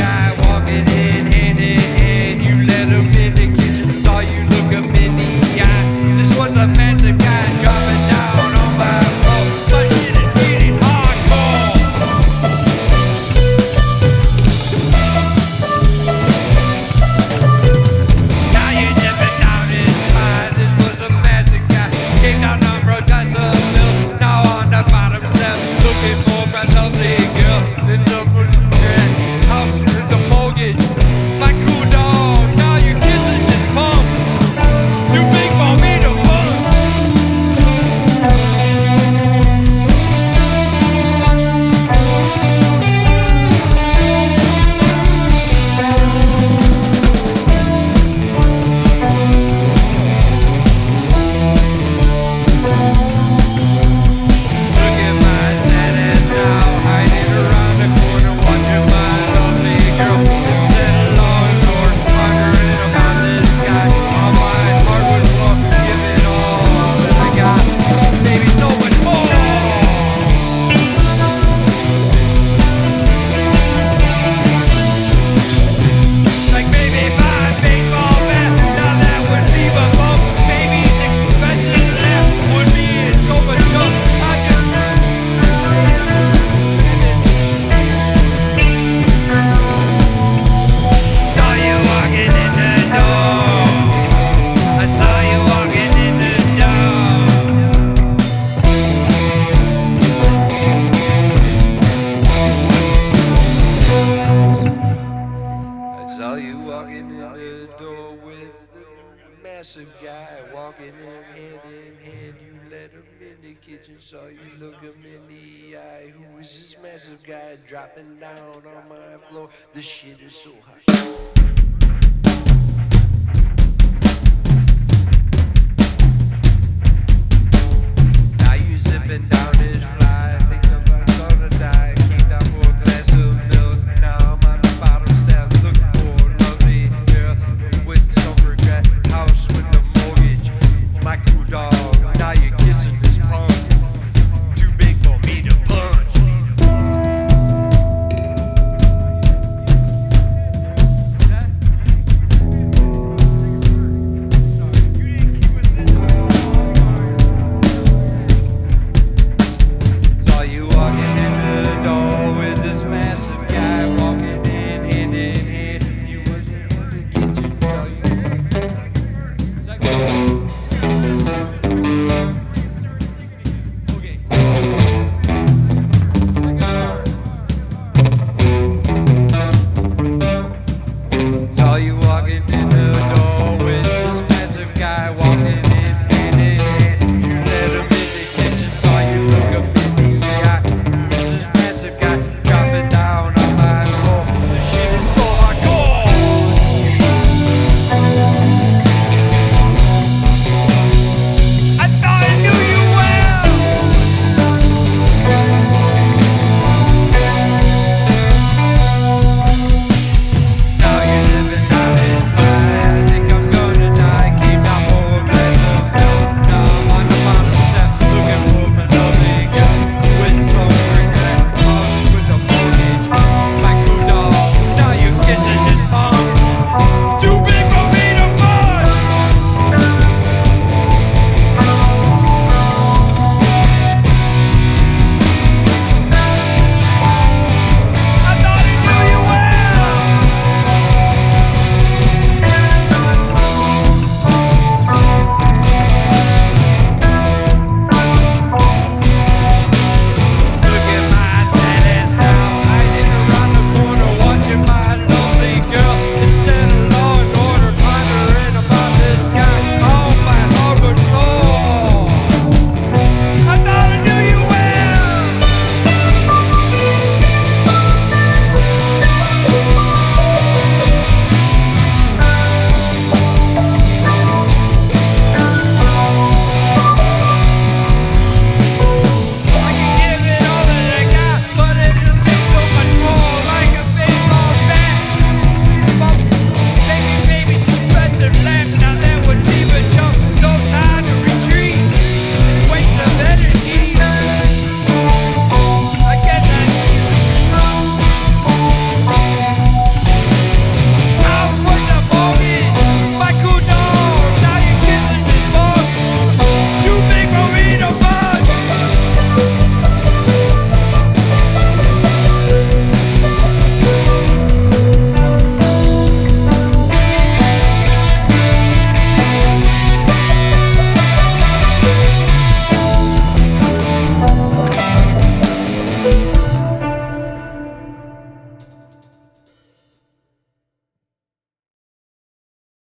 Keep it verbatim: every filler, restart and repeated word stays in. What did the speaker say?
guy walking in hand in hand. You let him in the kitchen, saw you look him in the eye. This was a massive guy dropping down on my floor. My shit is getting hardcore. Now you're dipping down his spine. This was a massive guy. Came down on road, got some milk. Now on the bottom step, looking for a lovely girl. In the house with the mortgage. My cool dog, now you're kissing his mom. You big for me to fun. Look at my sad ass now, hiding around the corner, watching my lovely girl. Instead of long sword, wondering about this guy. All my heart was full, giving all that I got. Maybe so much more. Like maybe five baseball bats, now that would leave a bump. Maybe six expensive left would be in so much junk. I just saw you walking in the door. I saw you walking in the door. I saw you walking in the door with the massive guy walking in hand in hand. You let him in the kitchen, saw you look him in the eye. Who is this massive guy dropping down on my floor? This shit is so hot. Now you zipping down his fly.